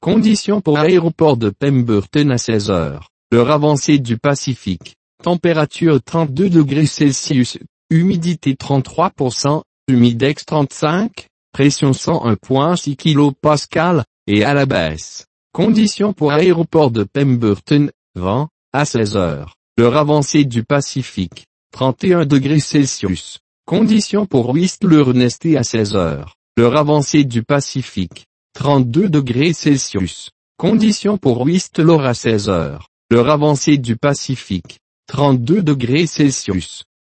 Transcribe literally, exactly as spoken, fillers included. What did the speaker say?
Conditions pour aéroport de Pemberton à seize heures. Heure avancée du Pacifique. Température trente-deux degrés Celsius. Humidité trente-trois pour cent. Humidex trente-cinq. Pression cent un virgule six kilopascales. Et à la baisse. Conditions pour aéroport de Pemberton. Vent, à seize heures. Heure avancée du Pacifique. trente et un degrés Celsius. Conditions pour Whistler Nesté à seize heures. Heure avancée du Pacifique. trente-deux degrés Celsius. Conditions pour Whistler à seize heures. Heure avancée du Pacifique. trente-deux degrés Celsius.